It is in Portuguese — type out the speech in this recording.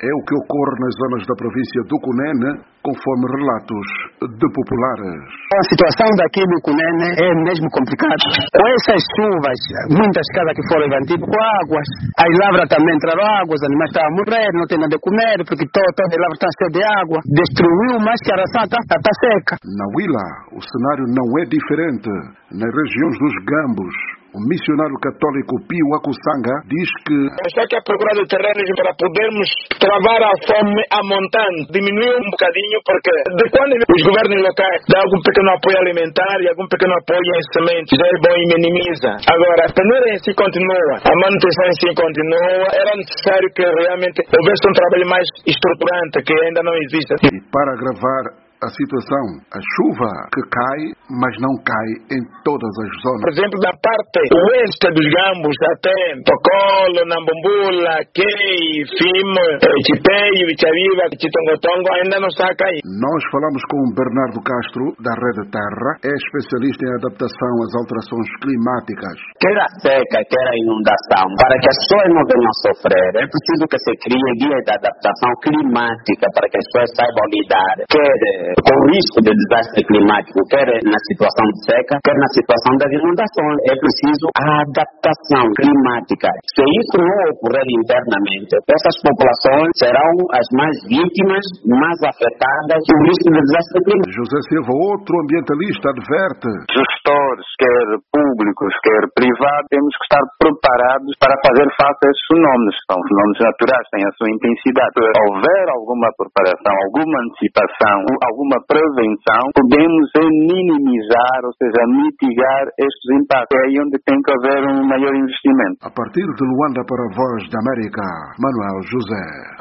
É o que ocorre nas zonas da província do Cunene, conforme relatos de populares. A situação daqui do Cunene é mesmo complicada. Com essas chuvas, muitas casas que foram invadidas com águas, as lavras também entraram água, os animais estavam a morrer, não tem nada de comer, porque todas as lavras estão cheias de água. Destruiu, mas que a ração está seca. Na Huila, o cenário não é diferente. Nas regiões dos Gambos, o missionário católico Pio Akusanga diz que está aqui a procura de terrenos para podermos travar a fome a montante, diminuir um bocadinho, porque de quando os governos locais dão algum pequeno apoio alimentar e algum pequeno apoio em sementes, já é bom e minimiza. Agora, a peneira em si continua, a manutenção em si continua, era necessário que realmente houvesse um trabalho mais estruturante, que ainda não existe. E para agravar a situação, a chuva que cai, mas não cai em todas as zonas. Por exemplo, da parte oeste dos Gambos, até Tocolo, Nambumbula, Kei, Fimo, Chipeio, Vichaviva, Chitongotongo, ainda não está a cair. Nós falamos com Bernardo Castro, da Rede Terra, é especialista em adaptação às alterações climáticas. Quer a seca, quer a inundação, para que as pessoas não venham a sofrer, é preciso que se crie guias de adaptação climática para que as pessoas saibam lidar, quer com o risco de desastre climático, quer na situação de seca, quer na situação das inundações. É preciso a adaptação climática. Se isso não ocorrer internamente, essas populações serão as mais vítimas, mais afetadas do risco de desastre climático. José Silva, outro ambientalista, adverte: gestores, quer públicos, quer privados, temos que estar preparados para fazer face a esses fenómenos. São fenómenos naturais, têm a sua intensidade. Se houver alguma preparação, alguma antecipação, alguma prevenção, podemos minimizar, ou seja, mitigar estes impactos. É aí onde tem que haver um maior investimento. A partir de Luanda para a Voz da América, Manuel José.